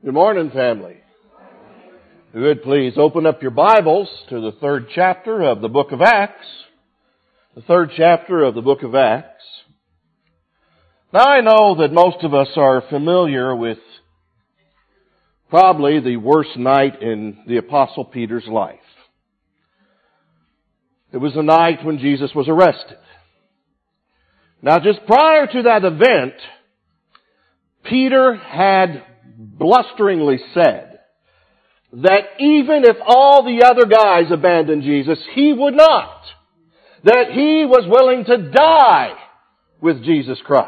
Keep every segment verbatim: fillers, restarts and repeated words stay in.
Good morning, family. If you would please open up your Bibles to the third chapter of the book of Acts. The third chapter of the book of Acts. Now I know that most of us are familiar with probably the worst night in the Apostle Peter's life. It was the night when Jesus was arrested. Now just prior to that event, Peter had blusteringly said that even if all the other guys abandoned Jesus, he would not. That he was willing to die with Jesus Christ.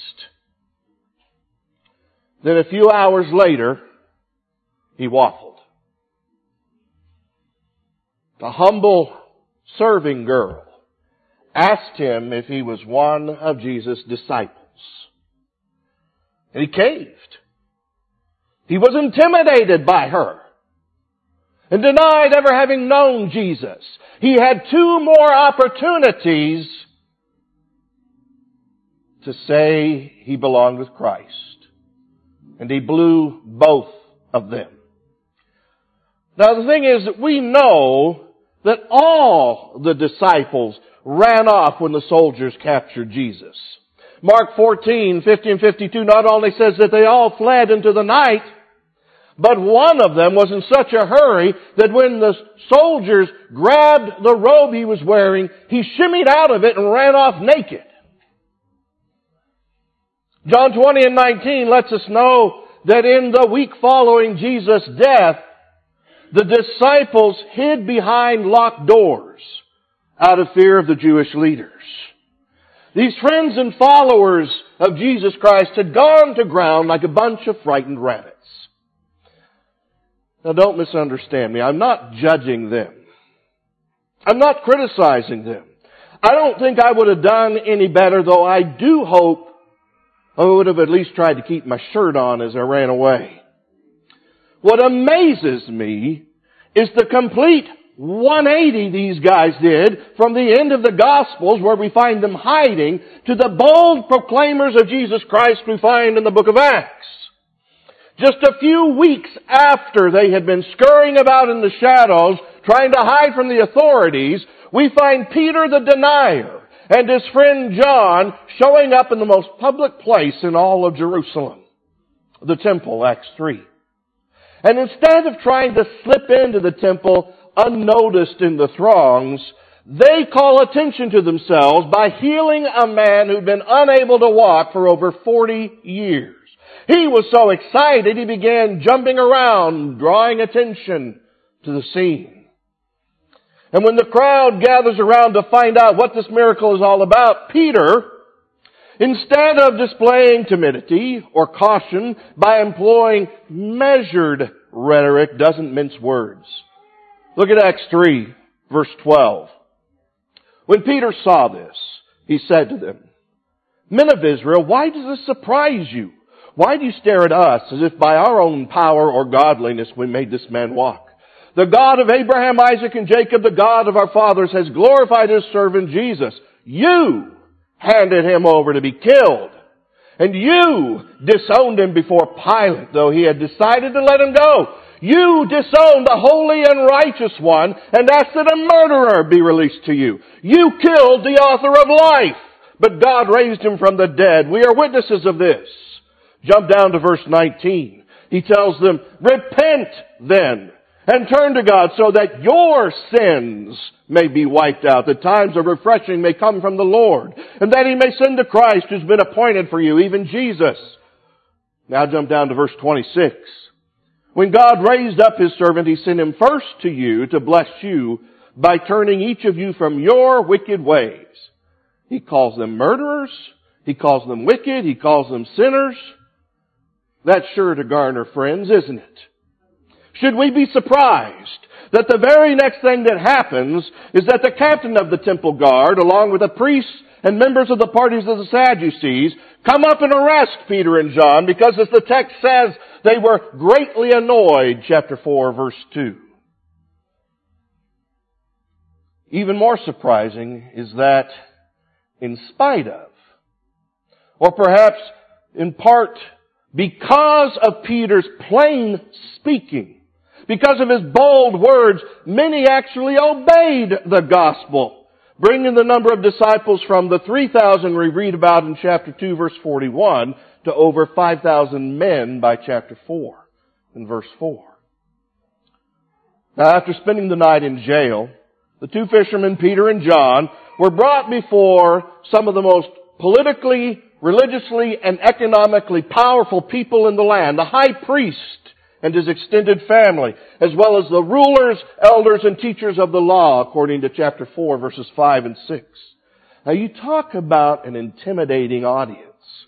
Then a few hours later, he waffled. The humble serving girl asked him if he was one of Jesus' disciples. And he caved. He was intimidated by her and denied ever having known Jesus. He had two more opportunities to say he belonged with Christ. And he blew both of them. Now the thing is that we know that all the disciples ran off when the soldiers captured Jesus. Mark fourteen, fifty and fifty-two not only says that they all fled into the night, but one of them was in such a hurry that when the soldiers grabbed the robe he was wearing, he shimmied out of it and ran off naked. John twenty and nineteen lets us know that in the week following Jesus' death, the disciples hid behind locked doors out of fear of the Jewish leaders. These friends and followers of Jesus Christ had gone to ground like a bunch of frightened rabbits. Now don't misunderstand me. I'm not judging them. I'm not criticizing them. I don't think I would have done any better, though I do hope I would have at least tried to keep my shirt on as I ran away. What amazes me is the complete one eighty these guys did from the end of the Gospels, where we find them hiding, to the bold proclaimers of Jesus Christ we find in the book of Acts. Just a few weeks after they had been scurrying about in the shadows, trying to hide from the authorities, we find Peter the denier and his friend John showing up in the most public place in all of Jerusalem, the temple, Acts three. And instead of trying to slip into the temple unnoticed in the throngs, they call attention to themselves by healing a man who'd been unable to walk for over forty years. He was so excited he began jumping around, drawing attention to the scene. And when the crowd gathers around to find out what this miracle is all about, Peter, instead of displaying timidity or caution by employing measured rhetoric, doesn't mince words. Look at Acts three, verse twelve. When Peter saw this, he said to them, "Men of Israel, why does this surprise you? Why do you stare at us as if by our own power or godliness we made this man walk? The God of Abraham, Isaac, and Jacob, the God of our fathers, has glorified His servant Jesus. You handed Him over to be killed. And you disowned Him before Pilate, though he had decided to let Him go. You disowned the holy and righteous one and asked that a murderer be released to you. You killed the author of life, but God raised Him from the dead. We are witnesses of this." Jump down to verse nineteen. He tells them, "Repent then and turn to God so that your sins may be wiped out, that times of refreshing may come from the Lord, and that He may send to Christ who's been appointed for you, even Jesus." Now jump down to verse twenty-six. "When God raised up His servant, He sent Him first to you to bless you by turning each of you from your wicked ways." He calls them murderers. He calls them wicked. He calls them sinners. That's sure to garner friends, isn't it? Should we be surprised that the very next thing that happens is that the captain of the temple guard, along with the priests and members of the parties of the Sadducees, come up and arrest Peter and John because, as the text says, they were greatly annoyed, chapter four, verse two. Even more surprising is that in spite of, or perhaps in part because of Peter's plain speaking, because of his bold words, many actually obeyed the gospel, bringing the number of disciples from the three thousand we read about in chapter two, verse forty-one, to over five thousand men by chapter four, in verse four. Now, after spending the night in jail, the two fishermen, Peter and John, were brought before some of the most politically, religiously, and economically powerful people in the land, the high priest and his extended family, as well as the rulers, elders, and teachers of the law, according to chapter four, verses five and six. Now, you talk about an intimidating audience.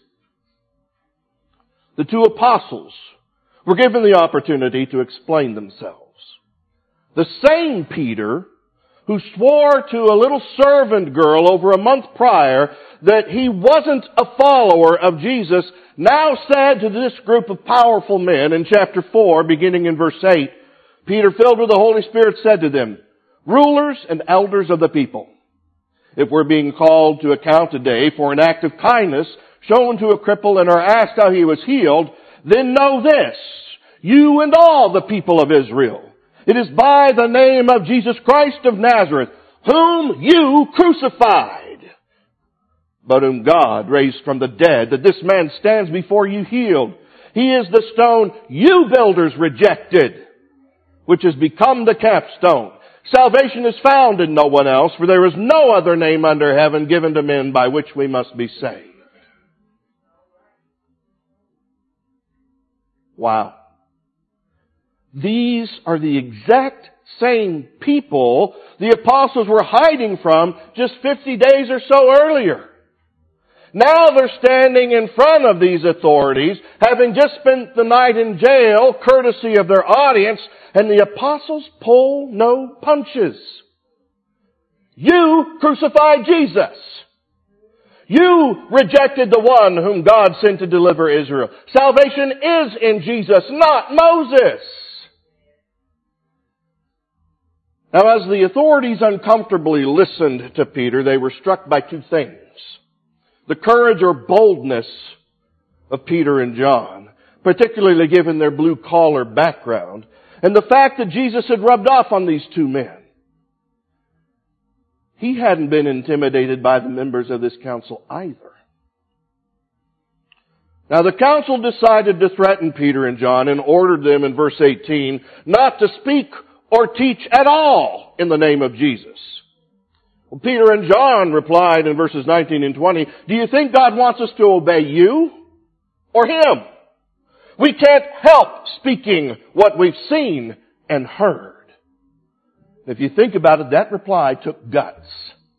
The two apostles were given the opportunity to explain themselves. The same Peter who swore to a little servant girl over a month prior that he wasn't a follower of Jesus, now said to this group of powerful men in chapter four, beginning in verse eight, Peter, filled with the Holy Spirit, said to them, "Rulers and elders of the people, if we're being called to account today for an act of kindness shown to a cripple and are asked how he was healed, then know this, you and all the people of Israel. It is by the name of Jesus Christ of Nazareth, whom you crucified, but whom God raised from the dead, that this man stands before you healed. He is the stone you builders rejected, which has become the capstone. Salvation is found in no one else, for there is no other name under heaven given to men by which we must be saved." Wow. These are the exact same people the apostles were hiding from just fifty days or so earlier. Now they're standing in front of these authorities, having just spent the night in jail, courtesy of their audience, and the apostles pull no punches. You crucified Jesus. You rejected the one whom God sent to deliver Israel. Salvation is in Jesus, not Moses. Now, as the authorities uncomfortably listened to Peter, they were struck by two things. The courage or boldness of Peter and John, particularly given their blue-collar background, and the fact that Jesus had rubbed off on these two men. He hadn't been intimidated by the members of this council either. Now, the council decided to threaten Peter and John and ordered them in verse eighteen not to speak or teach at all in the name of Jesus. Well, Peter and John replied in verses nineteen and twenty, "Do you think God wants us to obey you or Him? We can't help speaking what we've seen and heard." If you think about it, that reply took guts.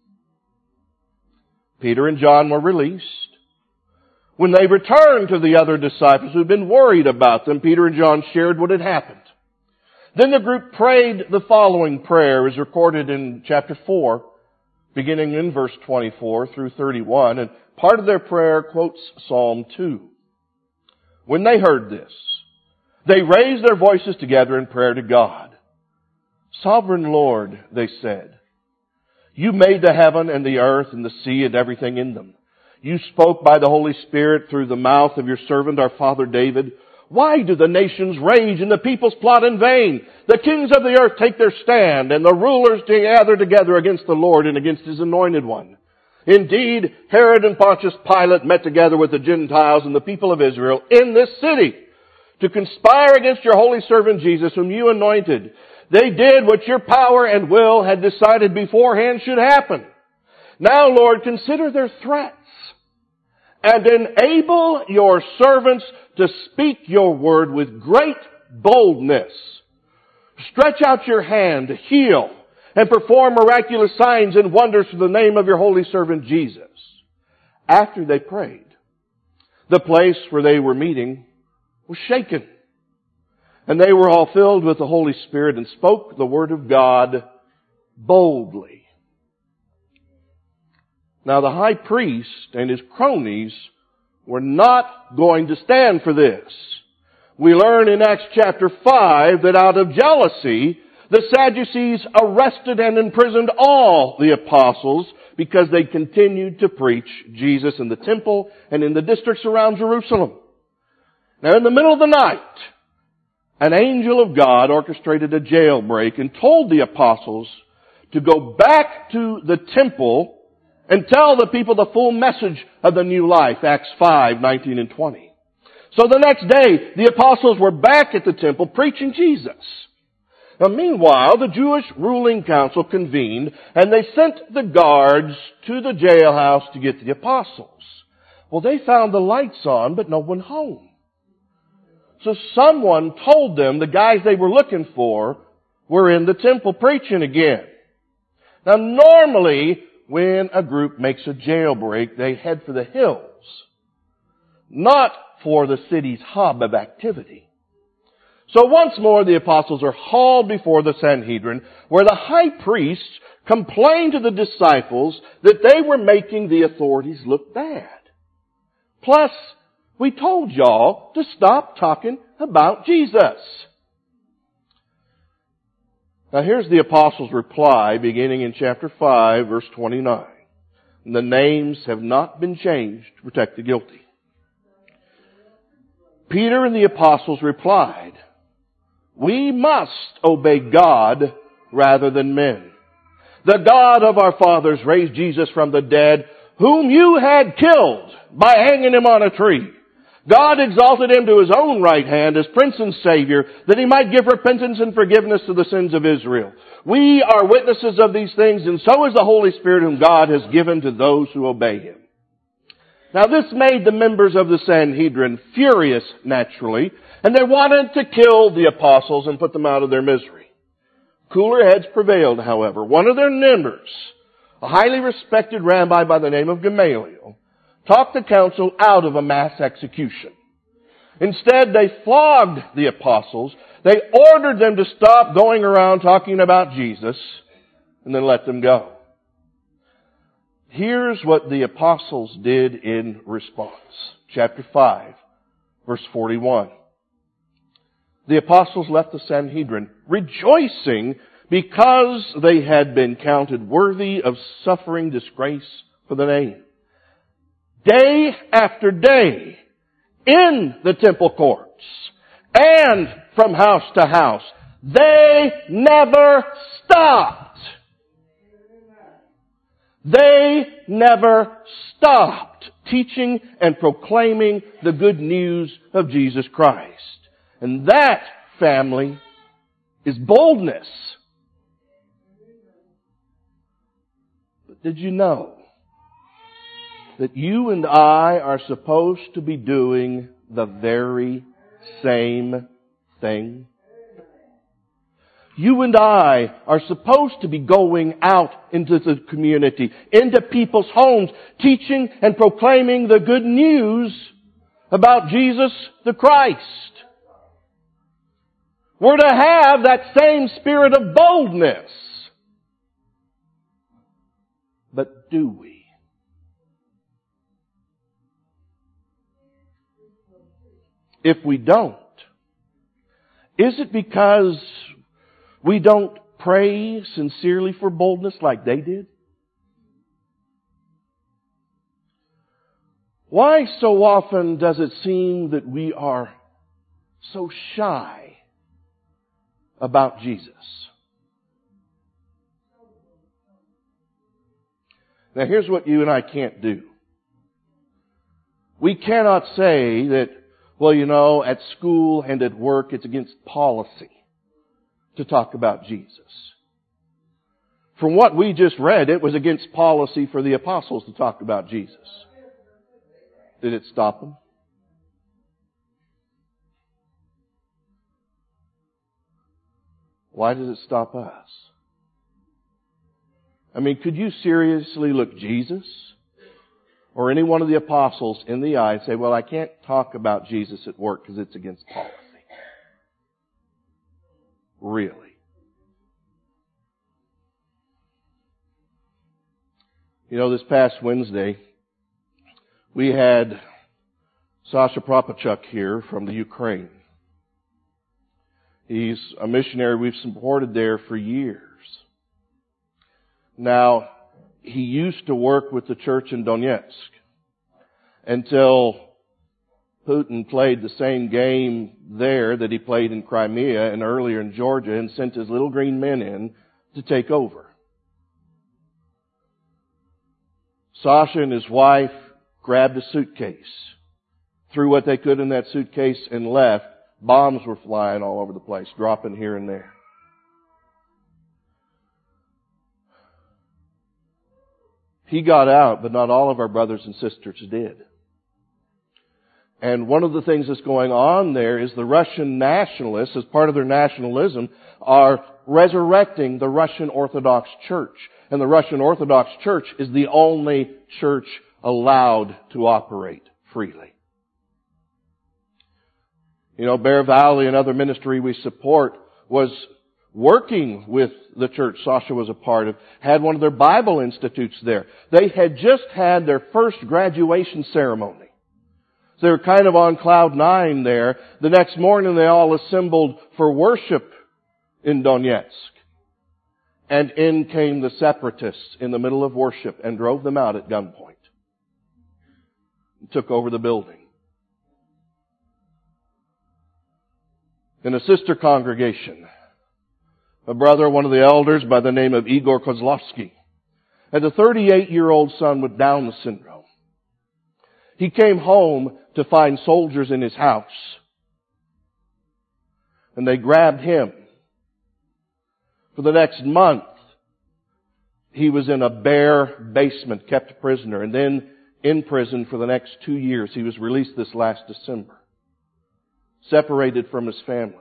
Peter and John were released. When they returned to the other disciples who'd been worried about them, Peter and John shared what had happened. Then the group prayed the following prayer, as recorded in chapter four, beginning in verse twenty-four through thirty-one, and part of their prayer quotes Psalm two. When they heard this, they raised their voices together in prayer to God. "Sovereign Lord," they said, "you made the heaven and the earth and the sea and everything in them. You spoke by the Holy Spirit through the mouth of your servant, our father David. Why do the nations rage and the peoples plot in vain? The kings of the earth take their stand, and the rulers gather together against the Lord and against His anointed one. Indeed, Herod and Pontius Pilate met together with the Gentiles and the people of Israel in this city to conspire against your holy servant Jesus, whom you anointed. They did what your power and will had decided beforehand should happen. Now, Lord, consider their threats and enable your servants to speak your word with great boldness. Stretch out your hand to heal and perform miraculous signs and wonders through the name of your holy servant Jesus." After they prayed, the place where they were meeting was shaken, and they were all filled with the Holy Spirit and spoke the word of God boldly. Now, the high priest and his cronies were not going to stand for this. We learn in Acts chapter five that out of jealousy, the Sadducees arrested and imprisoned all the apostles because they continued to preach Jesus in the temple and in the districts around Jerusalem. Now in the middle of the night, an angel of God orchestrated a jailbreak and told the apostles to go back to the temple and tell the people the full message of the new life, Acts five, nineteen and twenty. So the next day, the apostles were back at the temple preaching Jesus. Now meanwhile, the Jewish ruling council convened and they sent the guards to the jailhouse to get the apostles. Well, they found the lights on, but no one home. So someone told them the guys they were looking for were in the temple preaching again. Now normally, when a group makes a jailbreak, they head for the hills, not for the city's hub of activity. So once more the apostles are hauled before the Sanhedrin, where the high priests complained to the disciples that they were making the authorities look bad. Plus, we told y'all to stop talking about Jesus. Now here's the apostles' reply beginning in chapter five, verse twenty-nine. And the names have not been changed to protect the guilty. Peter and the apostles replied, "We must obey God rather than men. The God of our fathers raised Jesus from the dead, whom you had killed by hanging him on a tree. God exalted him to his own right hand as Prince and Savior, that he might give repentance and forgiveness to the sins of Israel. We are witnesses of these things, and so is the Holy Spirit whom God has given to those who obey him." Now this made the members of the Sanhedrin furious, naturally, and they wanted to kill the apostles and put them out of their misery. Cooler heads prevailed, however. One of their members, a highly respected rabbi by the name of Gamaliel, talked the council out of a mass execution. Instead, they flogged the apostles. They ordered them to stop going around talking about Jesus and then let them go. Here's what the apostles did in response. Chapter five, verse forty-one. The apostles left the Sanhedrin rejoicing because they had been counted worthy of suffering disgrace for the name. Day after day, in the temple courts and from house to house, they never stopped. They never stopped teaching and proclaiming the good news of Jesus Christ. And that, family, is boldness. But did you know that you and I are supposed to be doing the very same thing? You and I are supposed to be going out into the community, into people's homes, teaching and proclaiming the good news about Jesus the Christ. We're to have that same spirit of boldness. But do we? If we don't, is it because we don't pray sincerely for boldness like they did? Why so often does it seem that we are so shy about Jesus? Now here's what you and I can't do. We cannot say that, well, you know, at school and at work it's against policy to talk about Jesus. From what we just read, it was against policy for the apostles to talk about Jesus. Did it stop them? Why does it stop us? I mean, could you seriously look Jesus or any one of the apostles in the eye and say, well, I can't talk about Jesus at work because it's against policy? Really? You know, this past Wednesday, we had Sasha Propachuk here from the Ukraine. He's a missionary we've supported there for years. Now, he used to work with the church in Donetsk until Putin played the same game there that he played in Crimea and earlier in Georgia and sent his little green men in to take over. Sasha and his wife grabbed a suitcase, threw what they could in that suitcase and left. Bombs were flying all over the place, dropping here and there. He got out, but not all of our brothers and sisters did. And one of the things that's going on there is the Russian nationalists, as part of their nationalism, are resurrecting the Russian Orthodox Church. And the Russian Orthodox Church is the only church allowed to operate freely. You know, Bear Valley, another ministry we support, was working with the church Sasha was a part of, had one of their Bible institutes there. They had just had their first graduation ceremony. So they were kind of on cloud nine there. The next morning they all assembled for worship in Donetsk. And in came the separatists in the middle of worship and drove them out at gunpoint. And took over the building. In a sister congregation, a brother, one of the elders by the name of Igor Kozlovsky, had a thirty-eight-year-old son with Down syndrome. He came home to find soldiers in his house. And they grabbed him. For the next month, he was in a bare basement, kept a prisoner, and then in prison for the next two years. He was released this last December. Separated from his family.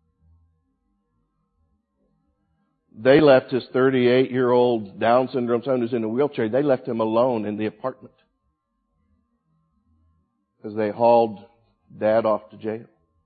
They left his thirty-eight-year-old Down syndrome son who's in a wheelchair, they left him alone in the apartment. As they hauled Dad off to jail.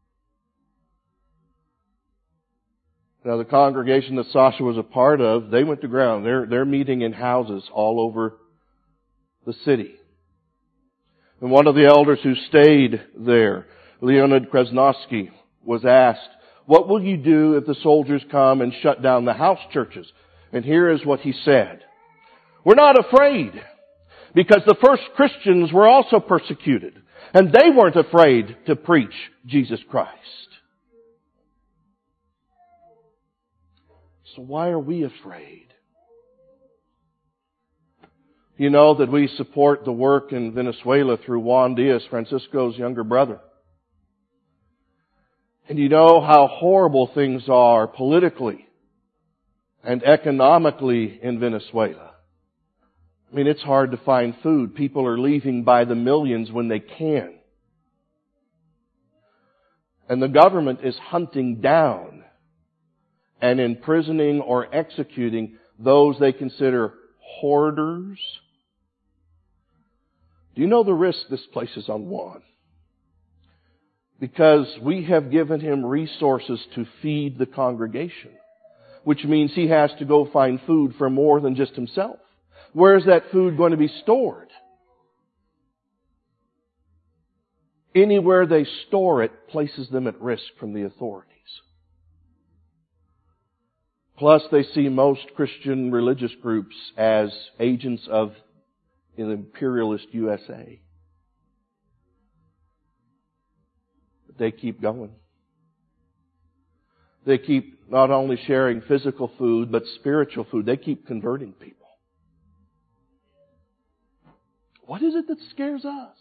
Now the congregation that Sasha was a part of, they went to ground. They're, they're meeting in houses all over the city. And one of the elders who stayed there, Leonid Krasnovsky, was asked, what will you do if the soldiers come and shut down the house churches? And here is what he said. We're not afraid, because the first Christians were also persecuted, and they weren't afraid to preach Jesus Christ. So why are we afraid? You know that we support the work in Venezuela through Juan Diaz, Francisco's younger brother. And you know how horrible things are politically and economically in Venezuela. I mean, it's hard to find food. People are leaving by the millions when they can. And the government is hunting down and imprisoning or executing those they consider hoarders. Do you know the risk this places on Juan? Because we have given him resources to feed the congregation, which means he has to go find food for more than just himself. Where is that food going to be stored? Anywhere they store it places them at risk from the authorities. Plus, they see most Christian religious groups as agents of an imperialist U S A. But they keep going. They keep not only sharing physical food, but spiritual food. They keep converting people. What is it that scares us?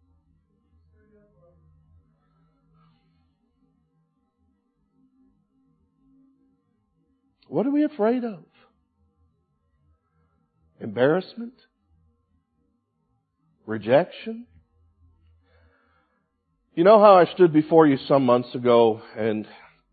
What are we afraid of? Embarrassment? Rejection? You know how I stood before you some months ago and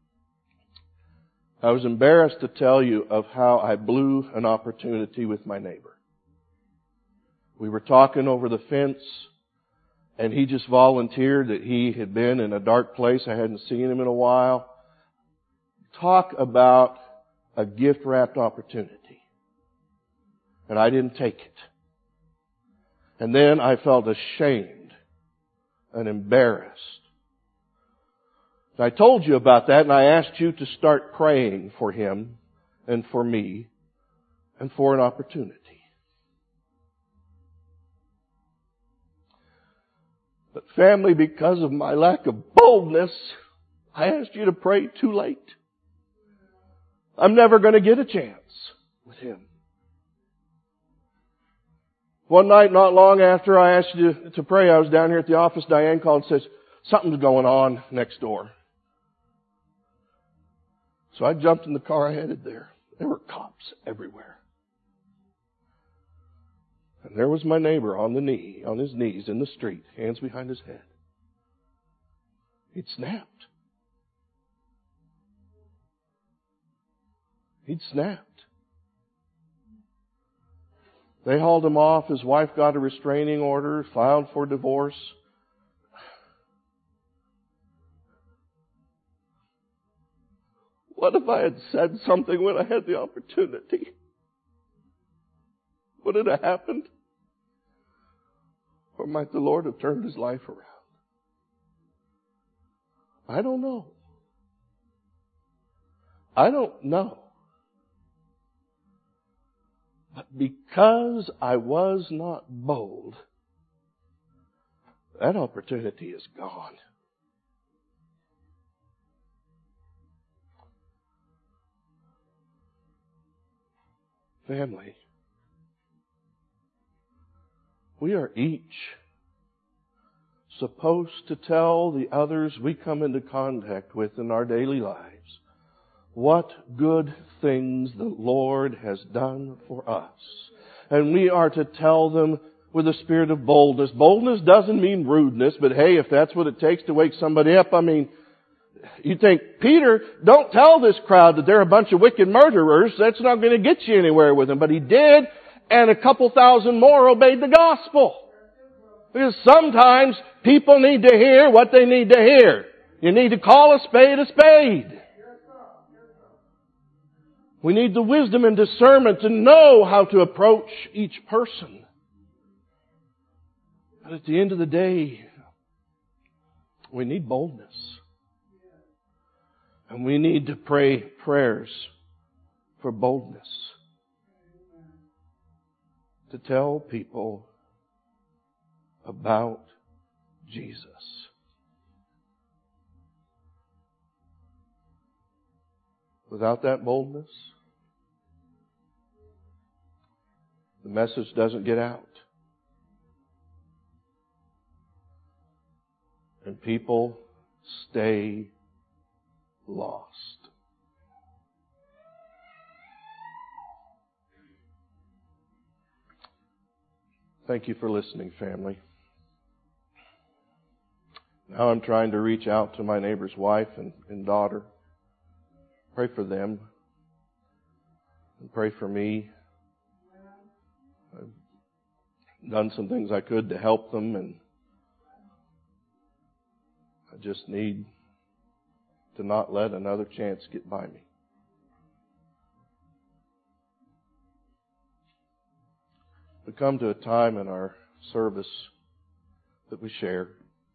I was embarrassed to tell you of how I blew an opportunity with my neighbor. We were talking over the fence and he just volunteered that he had been in a dark place. I hadn't seen him in a while. Talk about a gift-wrapped opportunity. And I didn't take it. And then I felt ashamed and embarrassed. And I told you about that and I asked you to start praying for him and for me and for an opportunity. But family, because of my lack of boldness, I asked you to pray too late. I'm never going to get a chance with him. One night, not long after I asked you to, to pray, I was down here at the office. Diane called and says, something's going on next door. So I jumped in the car, I headed there. There were cops everywhere. And there was my neighbor on the knee, on his knees in the street, hands behind his head. He'd snapped. He'd snapped. They hauled him off. His wife got a restraining order, filed for divorce. What if I had said something when I had the opportunity? Would it have happened? Or might the Lord have turned his life around? I don't know. I don't know. But because I was not bold, that opportunity is gone. Family, we are each supposed to tell the others we come into contact with in our daily lives what good things the Lord has done for us. And we are to tell them with a spirit of boldness. Boldness doesn't mean rudeness, but hey, if that's what it takes to wake somebody up, I mean, you think, Peter, don't tell this crowd that they're a bunch of wicked murderers. That's not going to get you anywhere with them. But he did, and a couple thousand more obeyed the gospel. Because sometimes people need to hear what they need to hear. You need to call a spade a spade. We need the wisdom and discernment to know how to approach each person. But at the end of the day, we need boldness. And we need to pray prayers for boldness. To tell people about Jesus. Without that boldness, the message doesn't get out. And people stay lost. Thank you for listening, family. Now I'm trying to reach out to my neighbor's wife and, and daughter. Pray for them. And pray for me. I've done some things I could to help them, and I just need to not let another chance get by me. We come to a time in our service that we share.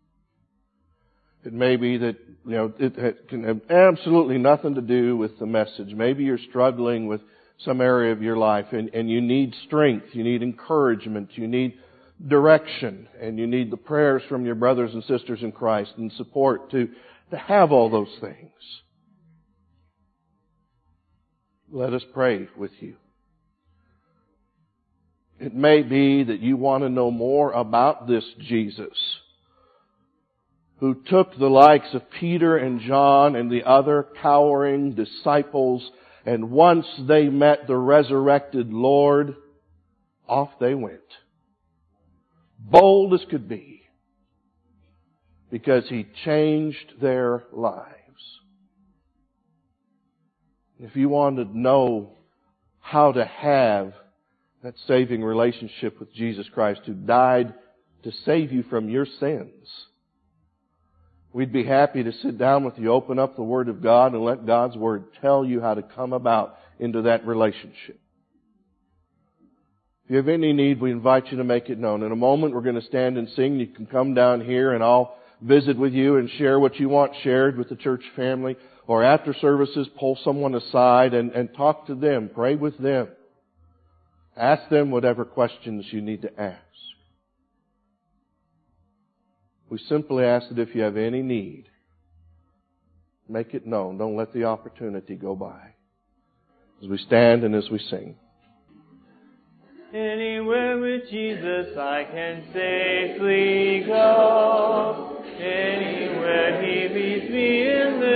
It may be that, you know, it can have absolutely nothing to do with the message. Maybe you're struggling with some area of your life and, and you need strength, you need encouragement, you need direction, and you need the prayers from your brothers and sisters in Christ and support to, to have all those things. Let us pray with you. It may be that you want to know more about this Jesus who took the likes of Peter and John and the other cowering disciples, and once they met the resurrected Lord, off they went. Bold as could be, because He changed their lives. If you want to know how to have that saving relationship with Jesus Christ, who died to save you from your sins, we'd be happy to sit down with you, open up the Word of God, and let God's Word tell you how to come about into that relationship. If you have any need, we invite you to make it known. In a moment, we're going to stand and sing. You can come down here and I'll visit with you and share what you want shared with the church family. Or after services, pull someone aside and, and talk to them. Pray with them. Ask them whatever questions you need to ask. We simply ask that if you have any need, make it known. Don't let the opportunity go by. As we stand and as we sing. Anywhere with Jesus I can safely go. Anywhere He leads me in